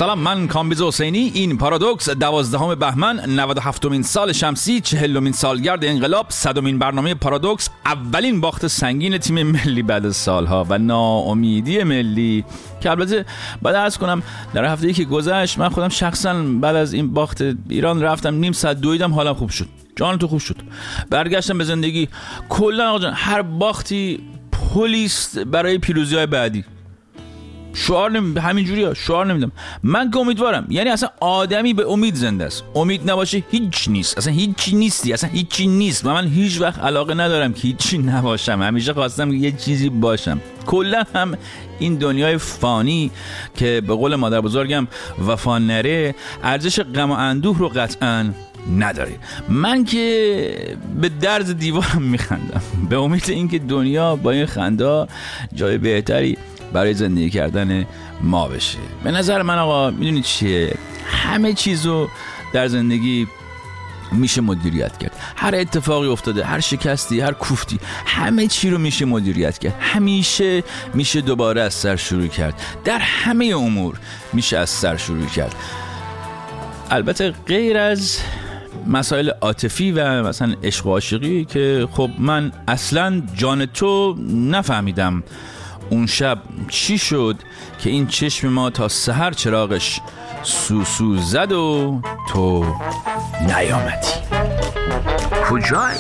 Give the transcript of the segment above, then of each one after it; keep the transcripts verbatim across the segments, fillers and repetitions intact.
سلام، من کامبیز حسینی. این پارادوکس دوازدهم بهمن نود و هفتمین سال شمسی، چهلمین سالگرد انقلاب، صدمین برنامه پارادوکس، اولین باخت سنگین تیم ملی بعد از سالها و ناامیدی ملی که البته بعد عرض کنم در هفته‌ای که گذشت من خودم شخصا بعد از این باخت ایران رفتم نیم ساعت دویدم، حالم خوب شد، جان تو خوب شد، برگشتم به زندگی. کلا آقا جان هر باختی پلیس برای پیروزی‌های بعدی. شعار نمی همین جوریه، شعار نمیدم. من که امیدوارم، یعنی اصلا آدمی به امید زنده است. امید نباشه هیچ نیست، اصلا هیچی نیستی، اصلا هیچی نیست. و من هیچ وقت علاقه ندارم که هیچی نباشم، همیشه خواستم یه چیزی باشم. کلا هم این دنیای فانی که به قول مادر بزرگم وفا نره، ارزش غم و اندوه رو قطعاً نداره. من که به درز دیوارم میخندم به امید اینکه دنیا با این خندا جای بهتری برای زندگی کردن ما بشه. به نظر من آقا میدونی چیه، همه چیزو در زندگی میشه مدیریت کرد. هر اتفاقی افتاده، هر شکستی، هر کوفتی، همه چی رو میشه مدیریت کرد. همیشه میشه دوباره از سر شروع کرد. در همه امور میشه از سر شروع کرد. البته غیر از مسائل عاطفی و مثلا عشق و عاشقی که خب من اصلا جان تو نفهمیدم اون شب چی شد که این چشم ما تا سحر چراغش سوسو زد و تو نیامدی. کجایی؟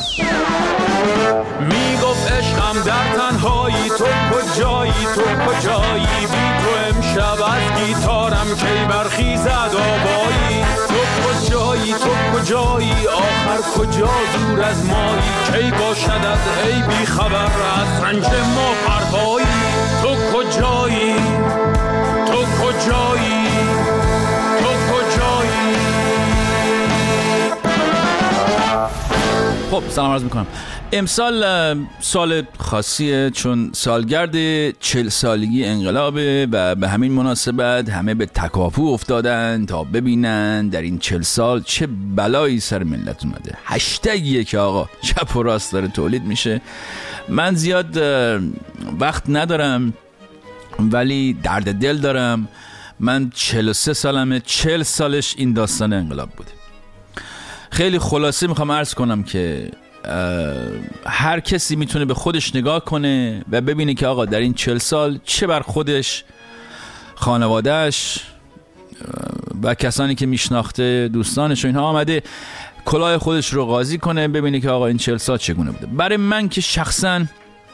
میگفت عشقم در تنهایی، تو کجایی تو کجایی؟ بی تو امشب از گیتارم کی برخیزد آوایی. تو کجایی تو کجایی؟ آخر کجا دور از مایی؟ کی باشد از ای بی خبر از رنج ما پرپایی. تو کجایی تو کجایی تو کجایی؟ خب سلام عرض میکنم. امسال سال خاصیه چون سالگرد چهل سالگی انقلابه و به همین مناسبت همه به تکاپو افتادن تا ببینن در این چهل سال چه بلایی سر ملت اومده. هشتگیه که آقا چپ و راست داره تولید میشه. من زیاد وقت ندارم ولی درد دل دارم. من چهل و سه سالمه، چهل سالش این داستان انقلاب بوده. خیلی خلاصه میخوام عرض کنم که هر کسی میتونه به خودش نگاه کنه و ببینه که آقا در این چهل سال چه بر خودش، خانوادهش و کسانی که میشناخته، دوستانش و اینها آمده کلاه خودش رو قاضی کنه، ببینه که آقا این چهل سال چگونه بوده. برای من که شخصا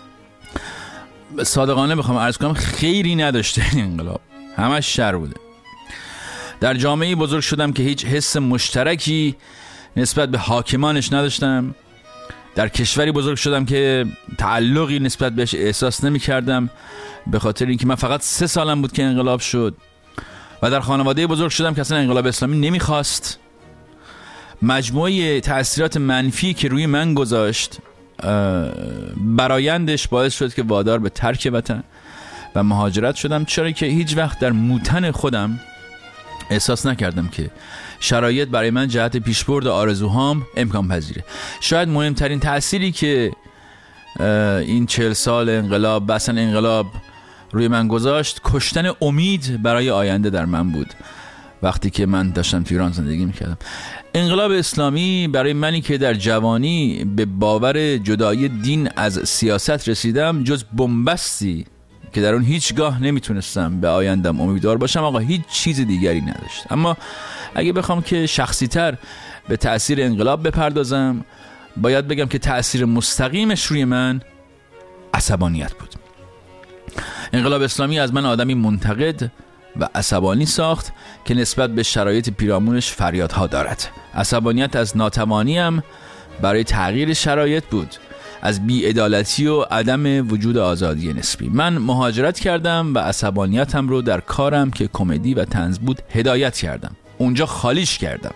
صادقانه بخوام عرض کنم خیری نداشته این انقلاب، همش شر بوده. در جامعه بزرگ شدم که هیچ حس مشترکی نسبت به حاکمانش نداشتم. در کشوری بزرگ شدم که تعلقی نسبت بهش احساس نمی کردم به خاطر اینکه من فقط سه سالم بود که انقلاب شد. و در خانواده بزرگ شدم که اصلا انقلاب اسلامی نمیخواست. مجموعه تأثیرات منفی که روی من گذاشت برایندش باعث شد که وادار به ترک وطن و مهاجرت شدم، چرا که هیچ وقت در موتن خودم احساس نکردم که شرایط برای من جهت پیشبرد آرزوهام امکان پذیره. شاید مهمترین تأثیری که این چهل سال انقلاب بسن انقلاب روی من گذاشت کشتن امید برای آینده در من بود. وقتی که من داشتم تو ایران زندگی میکردم، انقلاب اسلامی برای منی که در جوانی به باور جدایی دین از سیاست رسیدم، جز بنبستی که در اون هیچگاه نمیتونستم به آیندم امیدوار باشم، آقا هیچ چیز دیگری نداشت. اما اگه بخوام که شخصی تر به تأثیر انقلاب بپردازم، باید بگم که تأثیر مستقیمش روی من عصبانیت بود. انقلاب اسلامی از من آدمی منتقد و عصبانی ساخت که نسبت به شرایط پیرامونش فریادها دارد. عصبانیت از ناتوانیم برای تغییر شرایط بود، از بی‌عدالتی و عدم وجود آزادی نسبی. من مهاجرت کردم و عصبانیتم رو در کارم که کمدی و طنز بود هدایت کردم. اونجا خالیش کردم.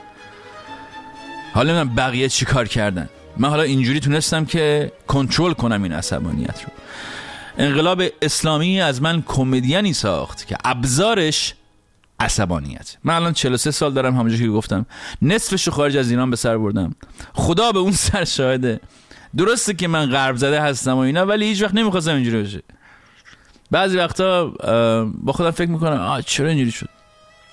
حالا من بقیه چی کار کردن؟ من حالا اینجوری تونستم که کنترل کنم این عصبانیت رو. انقلاب اسلامی از من کمدیانی ساخت که ابزارش عصبانیت. من الان چهل و سه سال دارم، همونجوری که گفتم نصفشو خارج از ایران به سر بردم. خدا به اون سر شاهده. درسته که من غرب زده هستم و اینا، ولی هیچ وقت نمیخواستم اینجوری بشه. بعضی وقتا با خودم فکر میکنم آه چرا اینجوری شد،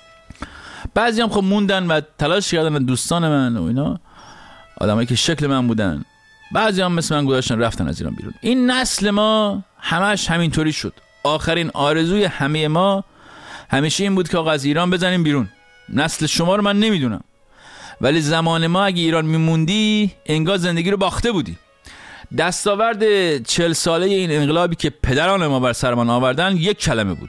بعضی هم خب موندن و تلاش کردن، دوستان من و اینا، آدمایی که شکل من بودن. بعضی هم مثل من گذاشتن رفتن از ایران بیرون. این نسل ما همش همینطوری شد. آخرین آرزوی همه ما همیشه این بود که آقا از ایران بزنیم بیرون. نسل شما رو من نمیدونم، ولی زمان ما اگه ایران میموندی انگار زندگی رو باخته بودی. دستاورد چهل ساله این انقلابی که پدران ما بر سرمان آوردن یک کلمه بود: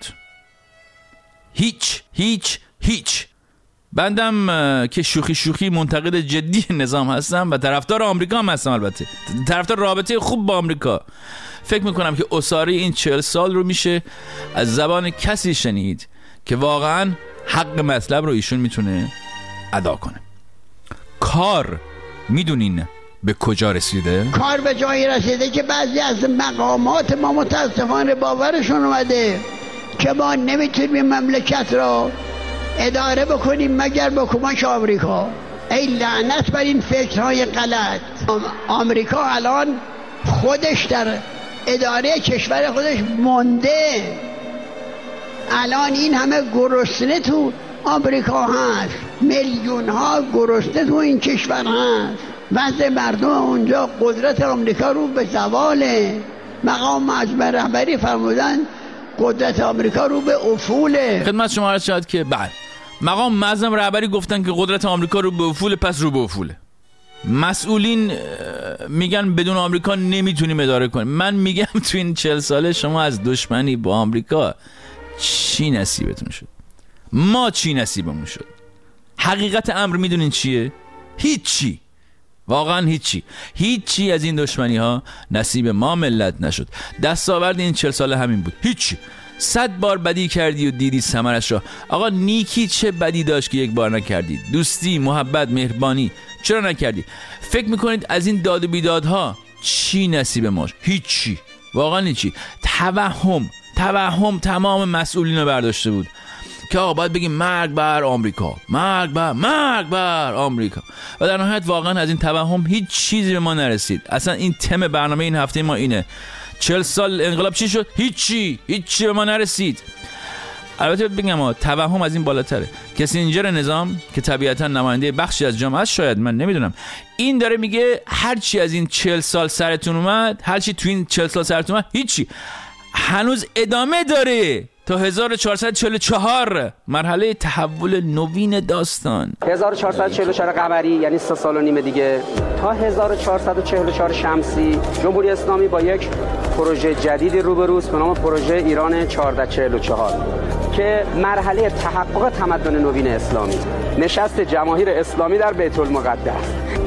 هیچ هیچ هیچ. بندم که شوخی شوخی منتقد جدی نظام هستم و طرفدار آمریکا هم هستم، البته طرفدار رابطه خوب با آمریکا. فکر میکنم که اساره این چهل سال رو میشه از زبان کسی شنید که واقعا حق مطلب رو ایشون میتونه ادا کنه. کار میدونین به کجا رسیده؟ کار به جایی رسیده که بعضی از مقامات ما متاسفانه باورشون اومده که ما نمیتونیم مملکت رو اداره بکنیم مگر با کمک آمریکا. ای لعنت بر این فکرهای غلط. آمریکا الان خودش در اداره کشور خودش مونده. الان این همه گرسنه تو آمریکا هست، میلیون ها گرسنه تو این کشور هست. وضع مردم اونجا، قدرت آمریکا رو به زواله. مقام معظم رهبری فرمودن قدرت آمریکا رو به افوله. خدمت شما عرض شد که بعد مقام معظم رهبری گفتن که قدرت آمریکا رو به افوله، پس رو به افوله. مسئولین میگن بدون آمریکا نمیتونیم اداره کنیم. من میگم تو این چهل ساله شما از دشمنی با آمریکا چی نصیبتون شد؟ ما چی نصیبمون شد؟ حقیقت امر میدونین چیه؟ هیچی، واقعا هیچی. هیچی از این دشمنی ها نصیب ما ملت نشد. دستاورد این چهل ساله همین بود. هیچی. صد بار بدی کردی و دیدی ثمرش را. آقا نیکی چه بدی داشت که یک بار نکردی؟ دوستی، محبت، مهربانی چرا نکردی؟ فکر میکنید از این داد و بیدادها چی نصیب ماست؟ هیچی، واقعا هیچی. توهم توهم تمام مسئولین رو برداشته بود که آقا باید بگیم مرگ بر آمریکا، مرگ بر مرگ بر آمریکا، و در نهایت واقعا از این توهم هیچ چیزی به ما نرسید. اصلا این تم برنامه این هفته ما اینه: چهل سال انقلاب چی شد؟ هیچی، هیچی به ما نرسید. البته بگم توهم از این بالاتره. کسینجر نظام که طبیعتا نماینده بخشی از جامعه است، شاید، من نمیدونم، این داره میگه هرچی از این چهل سال سرتون اومد، هرچی تو این چهل سال سرتون اومد، هیچی. هنوز ادامه داره تا هزار و چهارصد و چهل و چهار، مرحله تحول نوین داستان. هزار و چهارصد و چهل و چهار قمری یعنی سه سال و نیم دیگه تا هزار و چهارصد و چهل و چهار شمسی جمهوری اسلامی با یک پروژه جدیدی روبروست به نام پروژه ایران چهارصد و چهل و چهار که مرحله تحقق تمدن نوین اسلامی، نشست جماهیر اسلامی در بیت المقدس،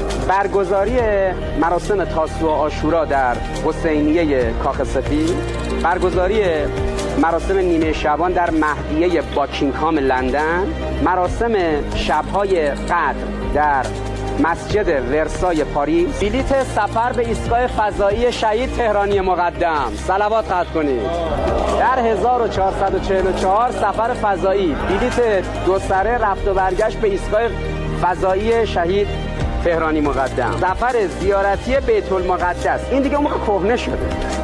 برگزاری مراسم تاسوعا و عاشورا در حسینیه کاخ سفید، برگزاری مراسم نیمه شعبان در مهدیه باکینگهام لندن، مراسم شب‌های قدر در مسجد ورسای پاریس، بلیت سفر به ایستگاه فضایی شهید تهرانی مقدم، صلوات قطع کنید، در هزار و چهارصد و چهل و چهار سفر فضایی، بلیت دو سره رفت و برگشت به ایستگاه فضایی شهید تهرانی مقدم، سفر زیارتی بیت المقدس. این دیگه اون موقع کهنه شده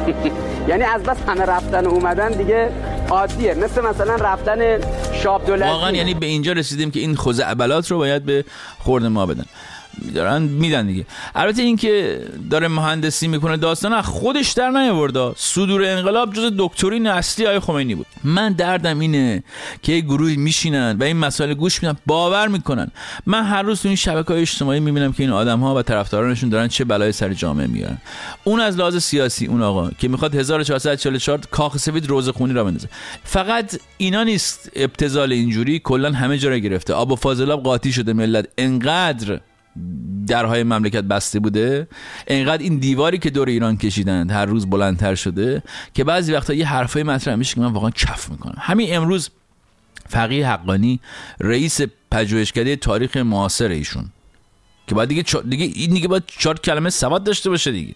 یعنی از بس همه رفتن و اومدن دیگه عادیه، مثل مثلا رفتن شاب دولتی. واقعا یعنی به اینجا رسیدیم که این خزعبلات رو باید به خورد ما بدن، دارن میدن دیگه. البته این که داره مهندسی میکنه داستان خودش در نیاورد. صدور انقلاب جز دکترین اصلی آقای خمینی بود. من دردم اینه که یه گروهی میشینن و این مسائل گوش میدن، باور میکنن. من هر روز تو این شبکه‌های اجتماعی میبینم که این آدم‌ها و طرفدارانشون دارن چه بلایی سر جامعه میارن. اون از لحاظ سیاسی، اون آقا که میخواد هزار و چهارصد و چهل و چهار کاخ سفید روزخونی را بندازه. فقط اینا نیست ابتذال اینجوری، کلا همه جا را گرفته. آب و فاضلاب قاطی شده. ملت انقدر درهای مملکت بسته بوده، انقدر این دیواری که دور ایران کشیدند هر روز بلندتر شده که بعضی وقتا یه حرفای مطرح میشه که من واقعا کف میکنم. همین امروز فقیه حقانی، رئیس پژوهشکده تاریخ معاصر ایشون، که بعد دیگه چا... دیگه این دیگه باید چهار کلمه سواد داشته باشه دیگه،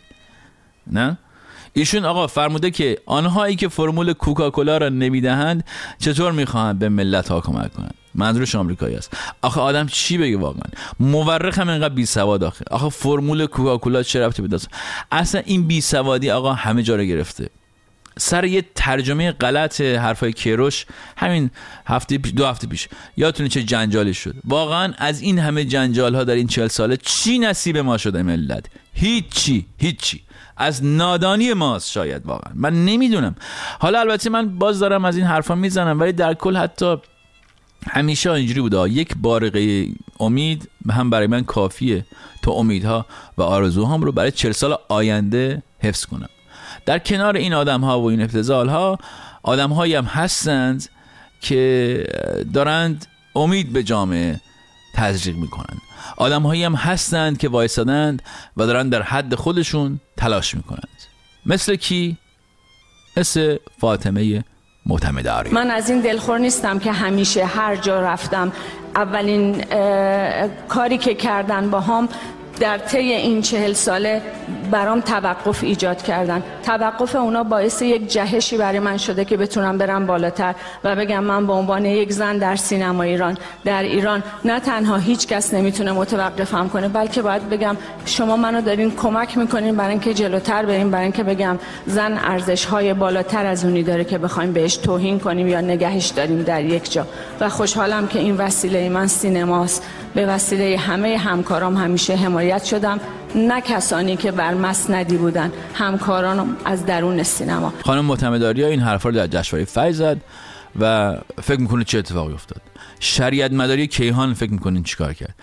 نه؟ ایشون آقا فرموده که آنهایی که فرمول کوکاکولا را نمیدهند چطور میخواهند به ملت ها کمک کنند؟ منظورش آمریکایی است. آخه آدم چی بگه واقعا؟ مورخ هم اینقدر بی سواد آخه. آخه فرمول کوکاکولا چه ربطی به داستان؟ اصلا این بی سوادی آقا همه جا رو گرفته. سر یه ترجمه غلط حرفای کیروش همین هفته پیش دو هفته پیش یادتونه چه جنجالی شد. واقعا از این همه جنجال ها در این چهل ساله چی نصیب ما شده ملت؟ هیچی هیچی. از نادانی ماست شاید. واقعا من نمیدونم. حالا البته من باز دارم از این حرفا میزنم، ولی در کل حتی همیشه اینجوری بوده، یک بارقه امید هم برای من کافیه تا امیدها و آرزوهام رو برای چهل سال آینده حفظ کنم. در کنار این آدم ها و این ابتذال ها، آدم هایی هم هستند که دارند امید به جامعه تزریق میکنند. آدم هایی هم هستند که وایسادند و دارند در حد خودشون تلاش میکنند. مثل کی؟ مثل فاطمه معتمداری. من از این دلخور نیستم که همیشه هر جا رفتم اولین کاری که کردن با هم در طی این چهل ساله برام توقف ایجاد کردن. توقف اونا باعث یک جهشی برای من شده که بتونم برم بالاتر و بگم من به عنوان یک زن در سینما ایران، در ایران، نه تنها هیچ کس نمیتونه متوقفم کنه، بلکه باید بگم شما منو دارین کمک میکنین برای اینکه جلوتر بریم، برای اینکه بگم زن ارزش‌های بالاتر از اونی داره که بخوایم بهش توهین کنیم یا نگهش داریم در یک جا. و خوشحالم که این وسیله من سینماست. به وسیله همه همکارام همیشه حمایت شدم، نه کسانی که بر مسندی بودن، همکارانم از درون سینما. خانم معتمداری این حرفا رو در جشنواره فجر زد و فکر میکنه چه اتفاقی افتاد. شریعت مداری کیهان فکر میکنین چیکار کرد؟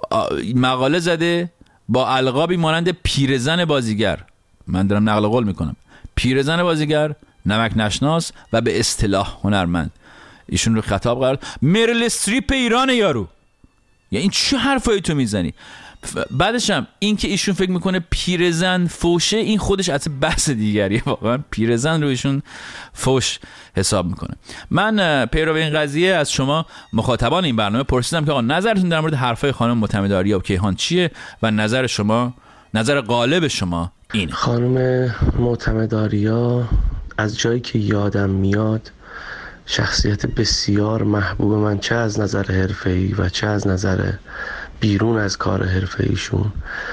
مقاله زده با القابی مانند پیرزن بازیگر، من دارم نقل قول میکنم، پیرزن بازیگر، نمک نشناس و به اصطلاح هنرمند. ایشون رو خطاب قرار مریل استریپ ایران یارو. یا این چه حرفایی تو میزنی؟ بعدش هم این که ایشون فکر میکنه پیرزن فوشه، این خودش اصلا بحث دیگریه. واقعا پیرزن رو ایشون فوش حساب میکنه. من پیرو این قضیه از شما مخاطبان این برنامه پرسیدم که آقا نظرتون در مورد حرفای خانم معتمداری و کیهان چیه و نظر شما، نظر غالب شما اینه. خانم معتمداری از جایی که یادم میاد شخصیت بسیار محبوب من، چه از نظر حرفه‌ای و چه از نظر بیرون از کار حرفه‌ایشون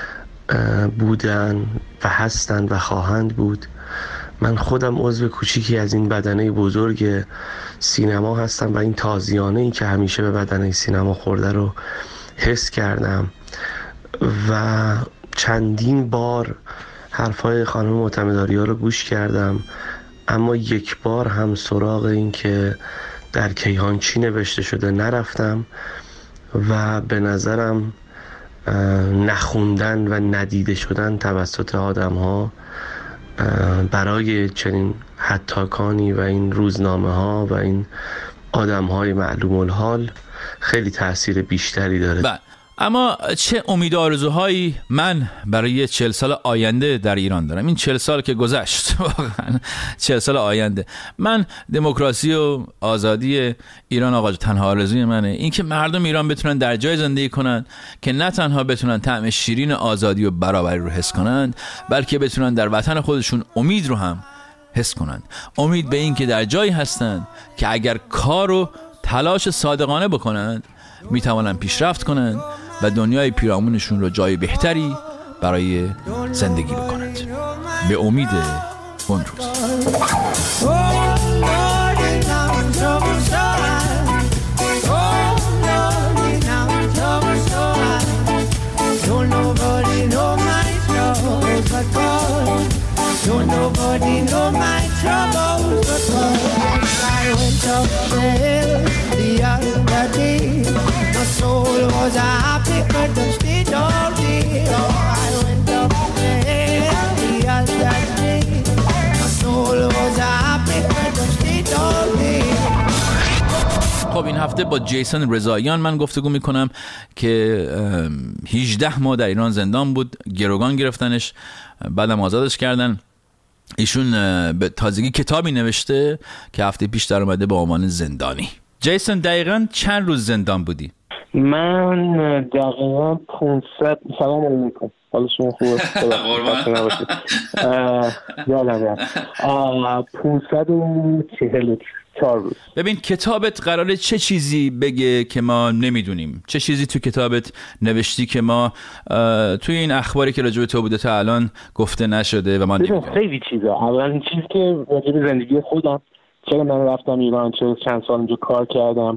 بودن و هستند و خواهند بود. من خودم عضو کوچیکی از این بدنه بزرگ سینما هستم و این تازیانه‌ای که همیشه به بدنه سینما خورده رو حس کردم و چندین بار حرفای خانم معتمداری رو گوش کردم، اما یک بار هم سراغ این که در کیهان چی نوشته شده نرفتم و به نظرم نخوندن و ندیده شدن توسط آدم ها برای چنین حتاکانی و این روزنامه ها و این آدم های معلوم الحال خیلی تأثیر بیشتری داره. با. اما چه امید آرزوهایی من برای چهل سال آینده در ایران دارم. این چهل سال که گذشت، واقعا چهل سال آینده، من دموکراسی و آزادی ایران آقا تنها آرزوی منه. این که مردم ایران بتونن در جای زندگی کنن که نه تنها بتونن طعم شیرین آزادی و برابری رو حس کنند، بلکه بتونن در وطن خودشون امید رو هم حس کنند. امید به این که در جایی هستند که اگر کار و تلاش صادقانه بکنند میتوانند پیشرفت کنند و دنیای پیرامونشون رو جای بهتری برای زندگی بکنند. به امید اون روز. My soul was a happy but the state all day. I went up there the other day. My soul was a happy but the state all day. خب این هفته با جیسون رضاییان من گفتگو میکنم که هجده ماه در ایران زندان بود، گروگان گرفتنش، بعدم آزادش کردن. ایشون به تازگی کتابی نوشته که هفته پیش در اومده با عنوان زندانی. جیسون دقیقاً چند روز زندان بودی؟ من دقیقا پانصد سلام علیکم حالا شما خوبه یادم پانصد و چهل و چهار روز. ببین کتابت قراره چه چیزی بگه که ما نمیدونیم؟ چه چیزی تو کتابت نوشتی که ما توی این اخباری که راجع به تو بوده تا الان گفته نشده و ما نمیدونیم؟ خیلی چیزا. اولین چیز که راجع به زندگی خودم، چرا من رفتم ایران، چرا چند سال اونجا کار کردم،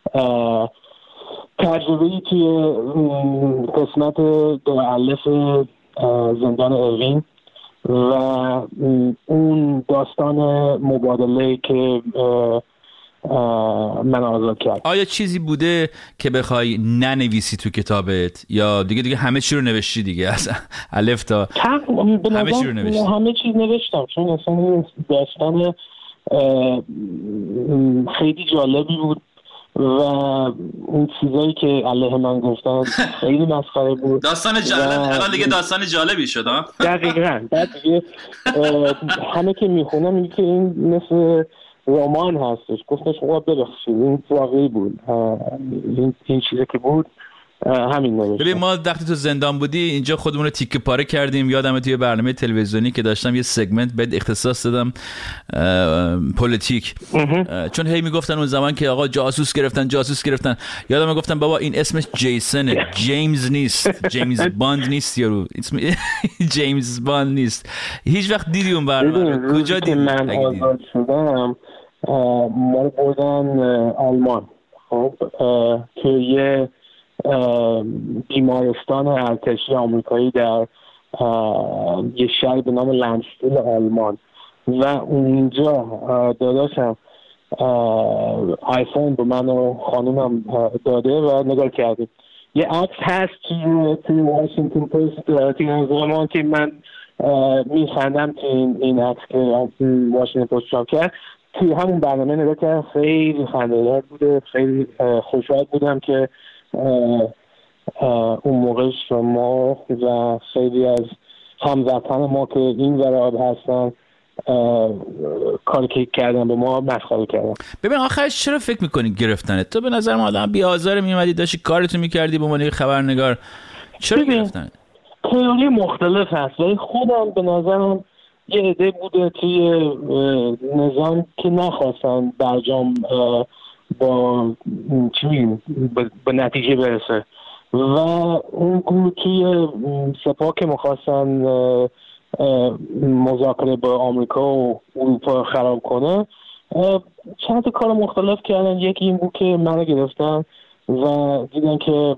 تجربه‌ای توی قسمت دو الف زندان اوین و اون داستان مبادله که من آزاد کرد. آیا چیزی بوده که بخوای ننویسی تو کتابت یا دیگه دیگه همه چی رو نوشتی دیگه از الف تا همه چی رو نوشتی؟ همه چیز نوشتم چون اصلا داستان خیلی جالبی بود و اون چیزایی که علیه من گفتن خیلی مسخره بود. داستان جالب الان دیگه داستان جالبی شد ها. دقیقاً. بعد دیگه همه که میخونم میگه که این مثل رمان هستش. گفتش خب ببخشید این واقعی بود، این این چیزی که بود همین نوشتم. ببین ما وقتی تو زندان بودی اینجا خودمون رو تیکه پاره کردیم. یادمه توی برنامه تلویزیونی که داشتم یه سگمنت بهت اختصاص دادم پلیتیک، چون هی میگفتن اون زمان که آقا جاسوس گرفتن جاسوس گرفتن. یادمه گفتم بابا این اسمش جیسونه، جیمز نیست، جیمز باند نیست یارو، اسم جیمز باند نیست. هیچ وقت دیدی اون برنامه؟ کجا دیدی؟ من آزاد شدم ما رو بردن آلمان. خب که یه بیمارستان ارتشی آمریکایی در یه شهر به نام لندستیل آلمان و اونجا داداشم آیفون به من و خانومم داده و نگاه کردیم. یه عکس هست توی توی واشنگتن پست توی آلمان که من میخندم که این این عکس که واشنگتن پست چاپ کرد توی همون برنامه نگاه کردم. خیلی خنده‌دار بوده، خیلی خوشحال بودم که اه اه اون موقع شما و خیلی از هموطن ما که این وراب هستن کاری که کردن به ما مسخره کردن. ببین آخرش چرا فکر میکنی گرفتنت؟ تو به نظر ما آدم بی آزار میومدی داشتی کارتو میکردی به عنوان خبرنگار، چرا گرفتنت؟ تئوری مختلف هست ولی خودم به نظرم یه عده بوده توی نظام که نخواستن برجام با چی میگیم به نتیجه برسه و اون گروه توی سپاه که میخواستن مذاکره با آمریکا و اروپا خراب کنه چند تا کار مختلف کردن. یکی این بود که منو گرفتن و دیدن که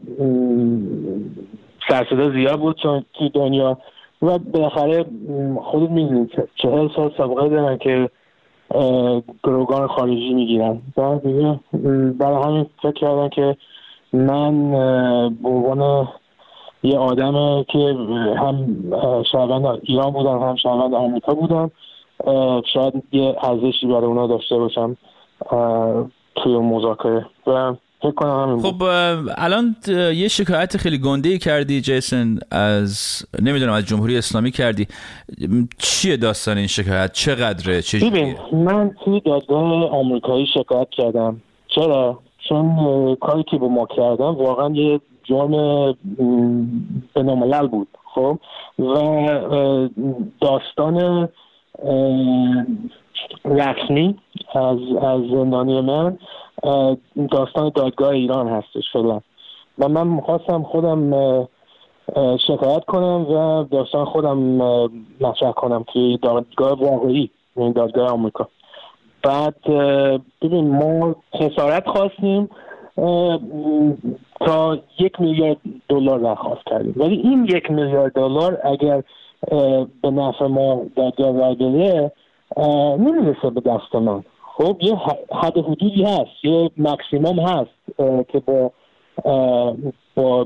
سرصدا زیاد بود چون توی دنیا و بالاخره خودت میدونید چهل سال سابقه دارن که گروگان خارجی میگیرن. بعد دیگه برای همین فکر کردن که من به عنوان یه آدم که هم شهروند ایران بودم هم شهروند آمریکا بودم شاید یه ارزشی برای اونا داشته باشم توی مذاکره و فکر کنم همین. خب الان یه شکایت خیلی گنده‌ای کردی جیسون، از نمیدونم از جمهوری اسلامی کردی. چیه داستان این شکایت؟ چقدره؟ چجوریه؟ ببین من توی دادگاه آمریکایی شکایت کردم. چرا؟ چون کاری که با ما کردن واقعا یه جرم بین‌الملل بود. خب و داستان رسمی از از زندانی من داستان دادگاه ایران هستش فعلا و من می‌خواستم خودم شکایت کنم و داستان خودم مطرح کنم که دادگاه واقعی، یعنی دادگاه آمریکا. بعد ببین ما خسارت خواستیم تا یک میلیارد دلار درخواست کردیم ولی این یک میلیارد دلار اگر به نفع ما دادگاه رای بده نمیرسه به دست من. خب یه حد حدودی هست، یه مکسیمم هست که با با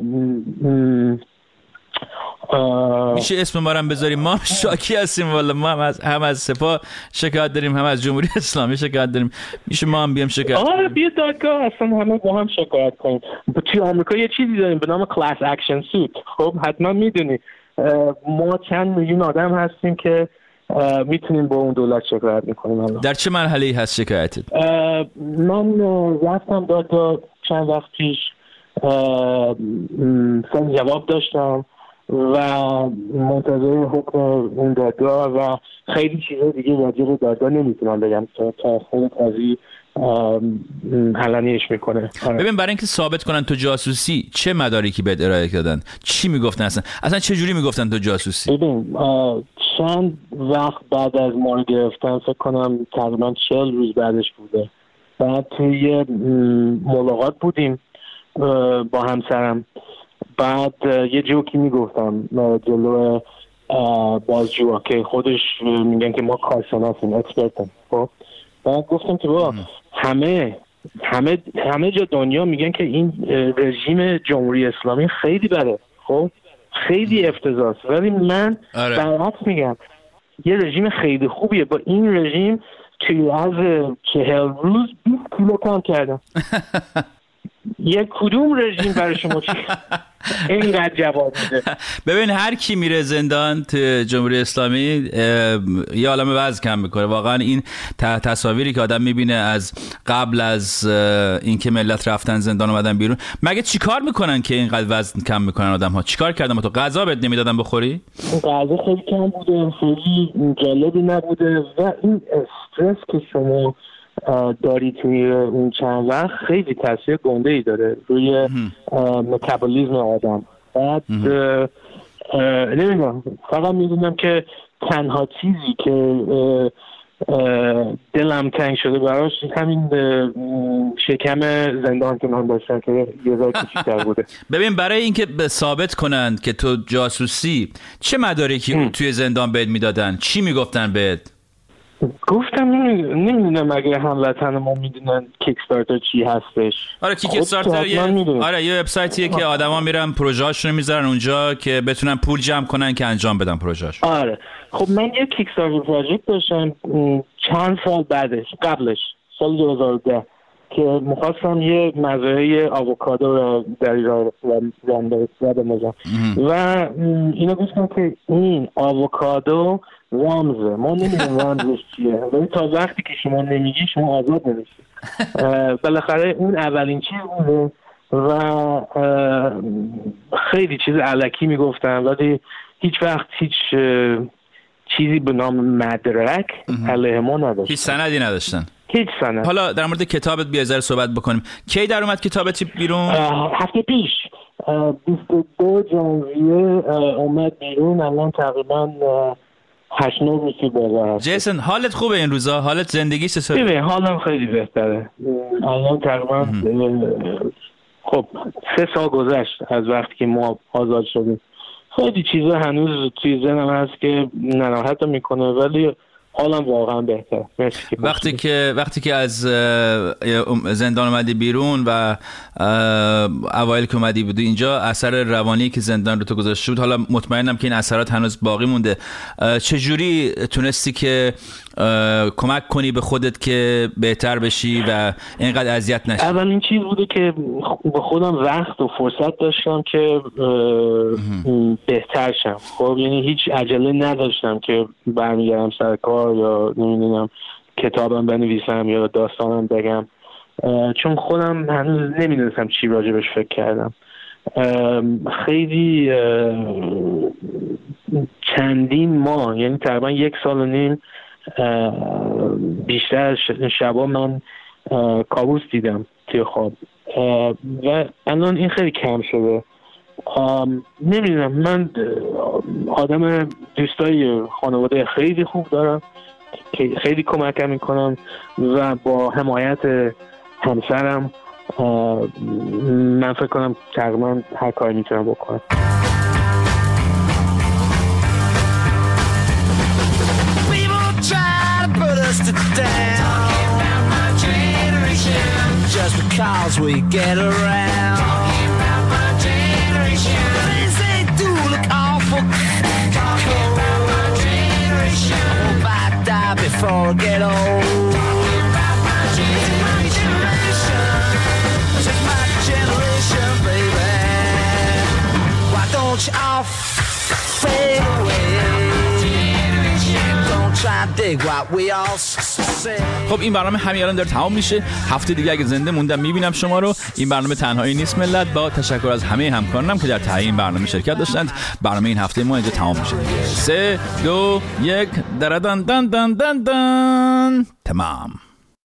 میشه اسم ما رو بذاریم؟ ما شاکی هستیم والا. ما هم از هم از سپاه شکایت داریم هم از جمهوری اسلامی شکایت داریم. میشه ما هم بیام شکایت کنیم؟ آره بیا دادگاه اصلا همه با هم شکایت کنیم. توی آمریکا یه چیزی داریم به نام کلاس اکشن سوت. خب حتما میدونی ما چند میلیون آدم هستیم که میتونیم با اون دولت شکایت میکنیم. در چه مرحله‌ای هست شکایتت؟ من رفتم دادگاه چند وقت پیش، سن جواب داشتم و منتظر حکم اون دادگاه و خیلی چیزا دیگه راجع به دادگاه نمیتونم بگم تا خود قاضی علنیش میکنه. ببین برای اینکه ثابت کنن تو جاسوسی چه مدارکی بهت ارائه دادن؟ چی میگفتن اصلا؟ اصلا چه جوری میگفتن تو جاسوسی؟ ببین چند وقت بعد از ما رو گرفتن، فکر کنم تقریبا چهل روز بعدش بوده، بعد توی یه ملاقات بودیم با همسرم، بعد یه جوکی میگفتم جلو بازجوها که خودش میگن که ما کارشناسیم، اکسپرتیم. خب بعد گفتم که با همه همه همه جا دنیا میگن که این رژیم جمهوری اسلامی خیلی بده، خب خیلی افتضاحه، ولی من برعکس میگم یه رژیم خیلی خوبیه. با این رژیم توی از چهل روز بیست کیلو کم کردم. یک کدوم رژیم برای شما چی اینقدر جواب میده؟ ببین هر کی میره زندان تو جمهوری اسلامی یه عالمه وزن کم میکنه. واقعا این تصاویری که آدم میبینه از قبل از اینکه ملت رفتن زندان اومدن بیرون، مگه چیکار میکنن که اینقدر وزن کم میکنن آدم ها؟ چیکار کردن؟ تو غذا بهت نمیدادن بخوری؟ غذا خیلی کم بوده، خیلی جالبی نبوده و این استرس که شما داری توی اون چند وقت خیلی تاثیر گنده‌ای داره روی متابولیسم آدم. بعد نمیدونم، فقط میدونم که تنها چیزی که دلم تنگ شده براش همین شکم زندان که من داشتم که یه ذره کوچیک‌تر بوده. ببین برای اینکه ثابت کنند که تو جاسوسی چه مدارکی توی زندان بهت میدادن؟ چی میگفتن بهت؟ گفتم نمیدونم اگه هموطن ما میدونن کیک استارتر چی هستش. آره کیک استارتر یه آره یه وبسایتیه که آدما میرن پروژه‌هاشون رو میذارن اونجا که بتونن پول جمع کنن که انجام بدن پروژه‌هاشون. آره خب من یه کیک استارتر پروژکت داشتم چند سال بعدش، قبلش سال دو هزار و ده، که می‌خواستم یه مزرعه آووکادو رو در ایران بندازم و اینا گفتن که این آووکادو رمزه، ما نمیدونم رمزش چیه، ولی تا وقتی که شما نمیگی شما آزاد نمیشی. بالاخره اون اولین چیز بوده و خیلی چیز الکی میگفتن ولی هیچ وقت هیچ چیزی به نام مدرک علیه ما نداشتن. هیچ سندی نداشتن. هیچ سند. حالا در مورد کتابت بیا ذره صحبت بکنیم. کی در اومد کتابت بیرون؟ هفته پیش بیست و دو ژانویه اومد بیرون. الان تقریبا هشت نه روزی بازار هست. جیسن حالت خوبه این روزا؟ حالت زندگی چطوره؟ ببین حالم خیلی بهتره. الان تقریبا خب سه سال گذشت از وقتی که ما آزاد شدیم. خیلی چیزا هنوز توی ذهنم هست که ناراحتم میکنه ولی حالم واقعا بهتره. وقتی که وقتی که از زندان اومدی بیرون و اوایل که اومدی بودی اینجا، اثر روانی که زندان رو تو گذاشته بود، حالا مطمئنم که این اثرات هنوز باقی مونده، چجوری تونستی که کمک کنی به خودت که بهتر بشی و اینقدر اذیت نشی؟ اولین چیز بوده که به خودم وقت و فرصت داشتم که بهتر شم. خب یعنی هیچ عجله نداشتم که برمیگردم سر کار یا نمیدونم کتابم بنویسم یا داستانم بگم، چون خودم هنوز نمیدونستم چی راجبش فکر کردم. خیلی چندین ماه، یعنی تقریبا یک سال و نیم بیشتر شبا من کابوس دیدم توی خواب و الان این خیلی کم شده. نمیدونم، من آدم دوستای خانواده خیلی خوب دارم که خیلی کمکم میکنم و با حمایت همسرم من فکر کنم تقریبا هر کاری میتونم بکنم. Just because we get around. Talking about my generation. Things they do look awful. Talking about my generation. I hope I die before I get old. Talking about my generation. Just my generation, baby. Why don't you all fade away? Don't try to dig say what we all say. خب این برنامه همین الان داره تمام میشه. هفته دیگه اگه زنده موندم میبینم شما رو. این برنامه تنهایی نیست ملت. با تشکر از همه همکارانم که در تهیه این برنامه شرکت داشتند. برنامه این هفته ما اینجا تمام میشه. سه دو یک دردن دن دن دن دن تمام.